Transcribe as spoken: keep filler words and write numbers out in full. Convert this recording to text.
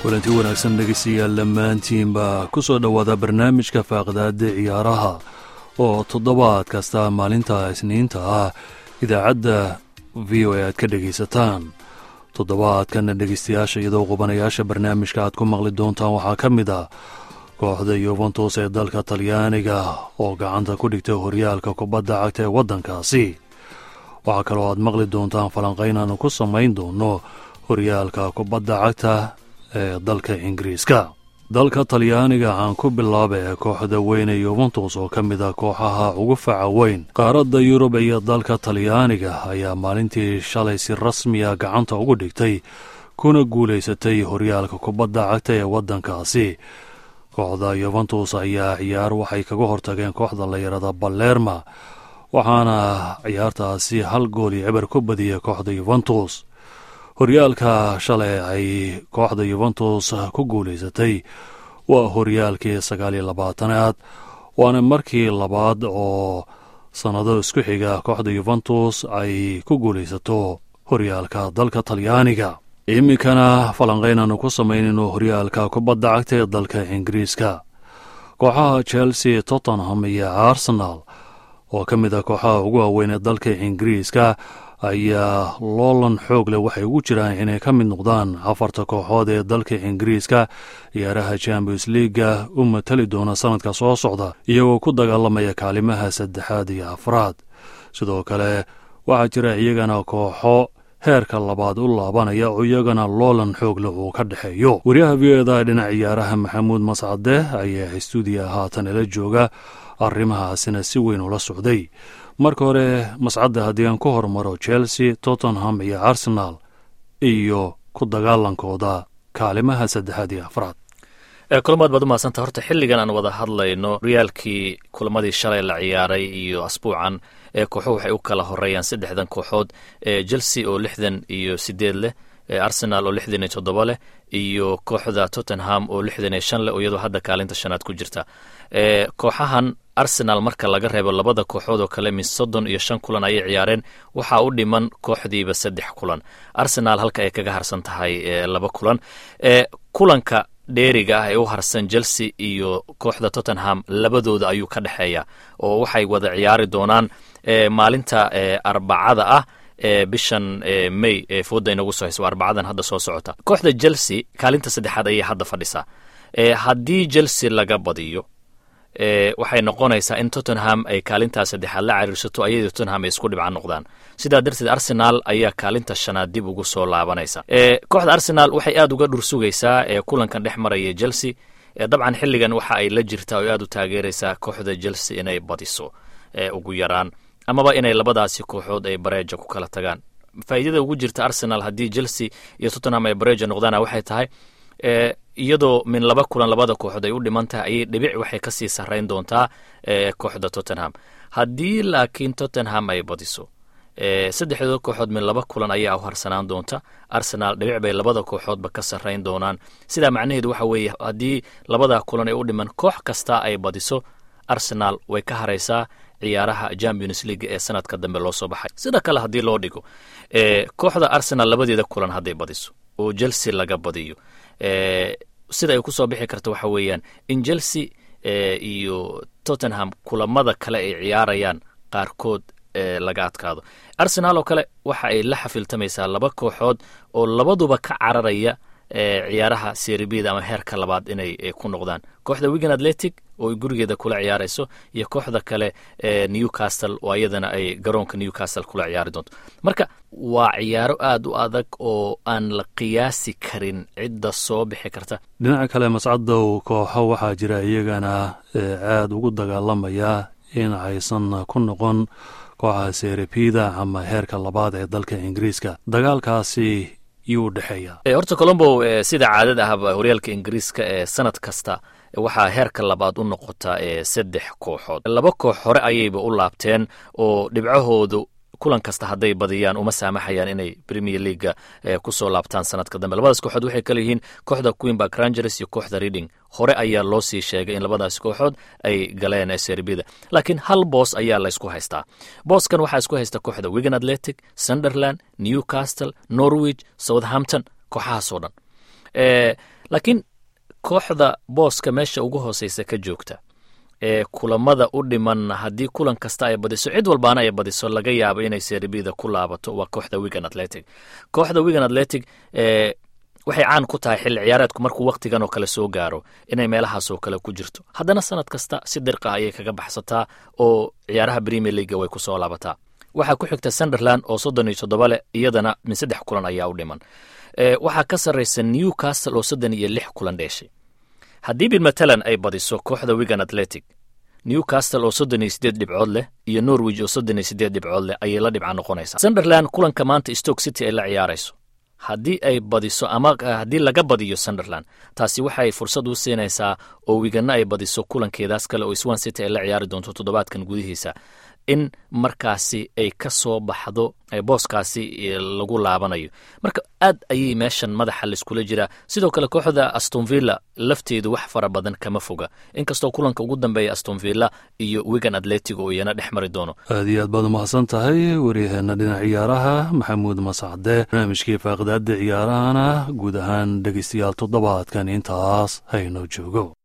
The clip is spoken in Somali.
kulanti wanaagsan dhegeystayaal dhammaantiinba ku soo dhowaada barnaamijka faaqdaada ciyaaraha oo toddobaad kasta maalinta isniinta ah idaacadda v o a aad ka dhegaysataan. toddobaadkana dhegeystayaasha iyadoo qubanayaasha barnaamijka aad ku maqli doontaan waxaa ka mid ah kooxda Juventus ee dalka Talyaaniga oo gacanta ku dhigtay horyaalka kubadda cagta ee waddankaasi. waxaa kaloo aad maqli doontaan falanqayn aanu ku samayn doono horyaalka kubadda cagta ee dalka Ingiriiska. dalka Talyaaniga aan ku bilaabay kooxda weyn ee Juventus oo ka mid ah kooxaha ugu faca weyn qaaradda Yurub iyo dalka Talyaaniga ayaa maalintii shalay si rasmi ah gacanta ugu dhigtay kuna guuleysatay horyaalka kubadda cagta ee waddankaasi. kooxda Juventus ayaa ciyaar waxay kaga hortageen kooxda la yiraahdo Palermo waxaana ciyaartaasi hal gool iyo eber ku badiyay kooxda Juventus. horyaalka shalay ay kooxda Juventus ku guuleysatay waa horyaalkii sagaal iyo labaatanaad waana markii labaad oo sanado isku xiga kooxda Juventus ay ku guuleysato horyaalka dalka Talyaaniga. iminkana falanqayn aanu ku samaynayno horyaalka kubadda cagta ee dalka Ingiriiska. kooxaha Chelsea, Tottenham iyo Arsenal oo ka mid ah kooxaha ugu waaweyn ee dalka Ingiriiska ayaa loolan xoog leh waxay ugu jiraan inay ka mid noqdaan afarta kooxood ee dalka Ingiriiska ciyaaraha Champions League u matali doona sanadka soo socda iyagoo ku dagaalamaya kaalimaha saddexaad iyo afraad. sidoo kale waxaa jira iyagana kooxo heerka labaad u laabanaya oo iyagana loolan xoog leh uu ka dhexeeyo. wariyaha v o da dhinaca ciyaaraha Maxamuud Mascade ayaa istuudiga haatan ila jooga arrimahaasina si weyn ula socday. marka hore Mascade haddii aan ku hormaro Chelsea, Tottenham iyo Arsenal iyo ku dagaalankooda kaalimaha saddexaad iyo afraad. kulamaad baad u mahadsanta. horta xilligan aan wada hadlayno horyaalkii kulamadii shalay la ciyaaray iyo asbuucan ee kooxuhu waxay u kala horeeyaan saddexdan kooxood ee Chelsea oo lixdan iyo sideed leh, Arsenal oo lixdan iyo toddoba leh iyo kooxda Tottenham oo lixdan iyo shan leh oo iyadoo hadda kaalinta shanaad ku jirta. kooxahan Arsenal marka laga reebo labada kooxood oo kale mis soddon iyo shan kulan ayay ciyaareen waxaa u dhiman kooxdiiba saddex kulan. Arsenal halka ay kaga harsan tahay laba kulan. kulanka dheeriga ah ee u harsan Chelsea iyo kooxda Tottenham labadooda ayuu ka dhexeeya oo waxay wada ciyaari doonaan maalinta arbacada ah ee bishan May ee fooda inagu soo hayso arbacadan hadda soo socota. kooxda Chelsea kaalinta saddexaad ayay hadda fadhisaa. haddii Chelsea laga badiyo waxay noqonaysaa in Tottenham ay kaalinta saddexaad la cariirsato ayadoo Tottenham ay isku dhibcan noqdaan. sidaa darteed Arsenal ayaa kaalinta shanaad dib ugu soo laabanaysa. kooxda Arsenal waxay aad uga dhursugaysaa ee kulankan dhex maraya Chelsea. dabcan xilligan waxa ay la jirtaa oo aad u taageeraysaa kooxda Chelsea inay badiso ugu yaraan amaba inay labadaasi kooxood ay bareeja ku kala tagaan. faa'iidada ugu jirta Arsenal haddii Chelsea iyo Tottenham ay bareeja noqdaan waxay tahay iyadoo min laba kulan labada kooxood ay u dhiman tahay ayay dhibic waxay ka sii sarrayn doontaa kooxda Tottenham. haddii laakiin Tottenham ay badiso saddexdooda kooxood min laba kulan ayaa u harsanaan doonta. Arsenal dhibic bay labada kooxoodba ka sarrayn doonaan. sidaa macnaheedu waxa weeye haddii labada kulan ay u dhiman koox kasta ay badiso Arsenal way ka haraysaa ciyaaraha Champions League ee sanadka dambe loo soo baxay. sida kale haddii loo dhigo kooxda Arsenal labadeeda kulan hadday badiso oo Chelsea laga badiyo sida ay ku soo bixi karto waxa weeyaan in Chelsea iyo Tottenham kulamada kale ay ciyaarayaan qaarkood laga adkaado. Arsenal oo kale waxa ay la xafiltamaysaa laba kooxood oo labaduba ka cararaya ciyaaraha Serie B ama heerka labaad inay ku noqdaan. kooxda Wigan Athletic oo gurigeeda kula ciyaarayso iyo kooxda kale Newcastle oo ayadana ay garoonka Newcastle kula ciyaari doonto. marka waa ciyaaro aad u adag oo aan la qiyaasi karin cidda soo bixi karta. dhinaca kale Mascadow kooxo waxaa jira iyagana aad ugu dagaalamaya in aysan ku noqon kooxaha Serie B-da ama heerka labaad ee dalka Ingiriiska. dagaalkaasi yuu dhexeeya. horta Colombo sida caadada ah horyaalka Ingiriiska ee sanad kasta waxaa heerka labaad u noqota saddex kooxood. laba koox hore ayayba u laabteen oo dhibcahoodu kulan kasta hadday badiyaan uma saamaxayaan inay Premier League ku soo laabtaan sanadka dambe. labadaas kooxood waxay kala yihiin kooxda Queen Park Rangers iyo kooxda Reading. hore ayaa loo sii sheegay in labadaas kooxood ay galeen Serie B-da laakiin hal boos ayaa la isku haystaa. booskan waxaa isku haysta kooxda Wigan Athletic, Sunderland, Newcastle, Norwich, Southampton kooxahaasoo dhan. laakiin kooxda booska meesha ugu hooseysa ka joogta ee kulamada u dhiman haddii kulan kasta ay badiso cid walbaana ay badiso laga yaabo inay serbida ku laabato waa kooxda Wigan Athletic. Kooxda Wigan Athletic ee waxay caan ku tahay xilli ciyaareedku markuu waqtigan oo kale soo gaaro inay meelahaas oo kale ku jirto. Haddana sanad kasta si dirqa ayay kaga baxsataa oo ciyaaraha Premier League way ku soo laabataa. Waxaa ku xigta Sunderland oo soddon iyo toddoba leh iyadana min saddex kulan ayaa u dhiman. Ee waxaa ka sarreysa Newcastle oo soddon iyo lix kulan dheeshay. Haddii bilmatalan ay badiso kooxda Wigan Athletic, Newcastle oo soddon iyo siddeed dhibcood leh iyo Norwich oo soddon iyo siddeed dhibcood leh ayay la dhibca noqonaysaa. Sunderland kulanka maanta Stoke City ay la ciyaarayso haddii ay badiso ama haddii laga badiyo Sunderland, taasi waxay fursad u siinaysaa oo Wigan ay badiso kulankeedaas kale oo Swansea City ay la ciyaari doonto toddobaadkan gudihiisa in markaasi ay ka soo baxdo ay booskaasi lagu laabanayo. Marka aad ayay meeshan madaxa la iskula jira. Sidoo kale kooxda Aston Villa lafteedu wax fara badan kama foga, inkastoo kulanka ugu dambeeya Aston Villa iyo Wigan Athletic oo iyana dhex mari doono. aad iyo aad baad umahadsan tahay waryaheena dhinaca ciyaaraha Maxamuud Masacde. barnaamijkii faaqidaada ciyaarahana guud ahaan dhegeystayaal toddobaadkan intaas haynoo joogo.